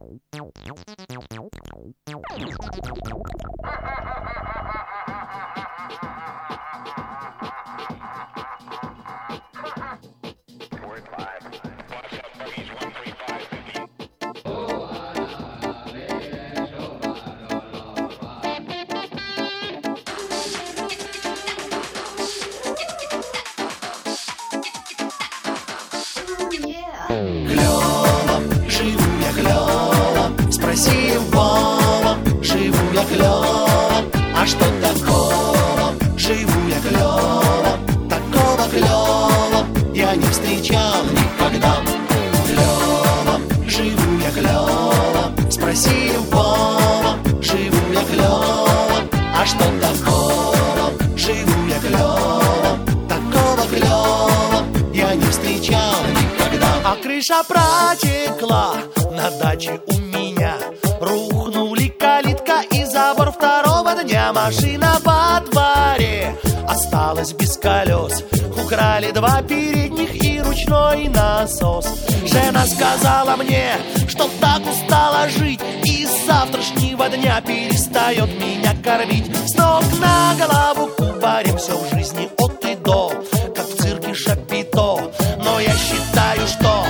Клёво, живу я клёво, спроси Вова, живу я клёво, а что такого? Живу я клёво, такого клёво я не встречал никогда. Клёво, живу я клёво, спроси Вова, живу я клёво, а что такого? Живу я клёво, такого клёва я не встречал никогда. А крыша протекла на даче у меня, рухнули калитка и забор второго дня. Машина во дворе осталась без колес, украли 2 передних и ручной насос. Жена сказала мне, что так устала жить и с завтрашнего дня перестает меня кормить. С ног на голову кубарем все в жизни от и до, как в цирке Шапито. Но я считаю, что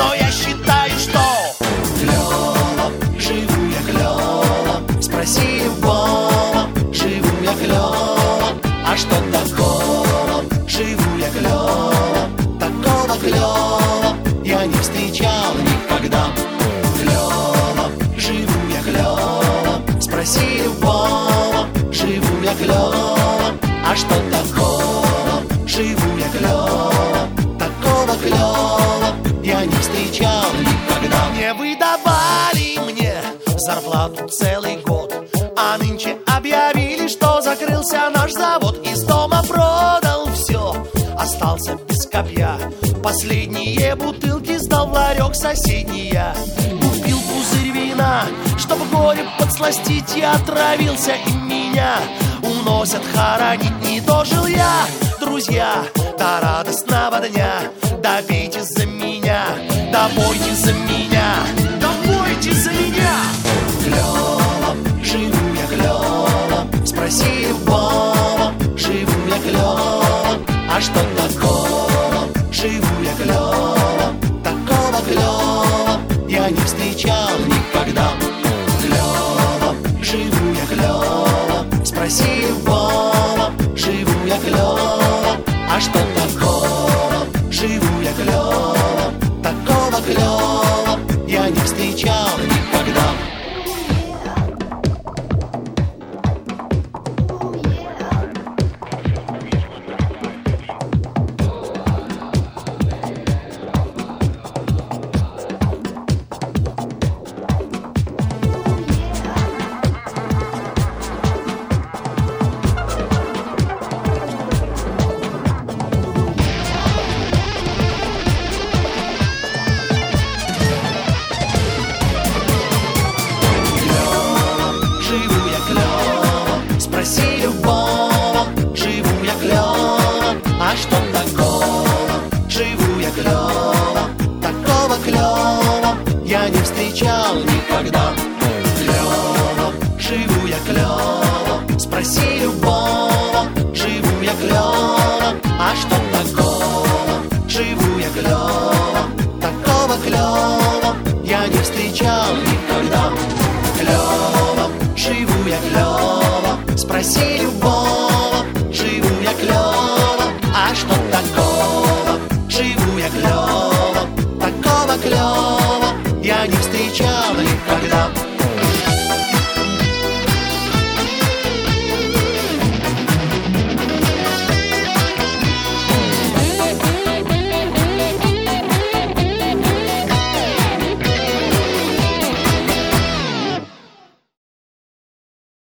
клёво, живу я клёво, спроси Вова, живу я клёво, а что такого? Живу я клёво, такого клёва я не встречал никогда. Клёво, живу я клёво, спроси Вова, живу я клёво, а что такого? Живу я клёво, такого клёва я не встречал никогда. Не выдавали мне зарплату целый год, а нынче объявили, что закрылся наш завод. Из дома продал все, остался без копья, последние бутылки сдал в ларек соседний я. Купил пузырь вина, чтоб горе подсластить, я отравился, и меня уносят хоронить. Не дожил я, друзья, до радостного дня. Да пейте за меня, да пойте за меня, да пойте за меня. Клёво, живу я клёво, спроси Вова, живу я клёво, а что такого? Живу я клёво, такого клёва я не встречал никогда. Клёво, живу я клёво, спроси Вова, живу я клёво, а что такого? Живу я клёво, такого клёва я не встречал никогда. Спроси любого, живу я клёво, а что такого? Живу я клёво, такого клёва я не встречал никогда. Клёво, живу я клёво, спроси любого, живу я клёво, а что такого? Живу я клёво, такого клёва я не встречал никогда. Клёво, живу я клёво, спроси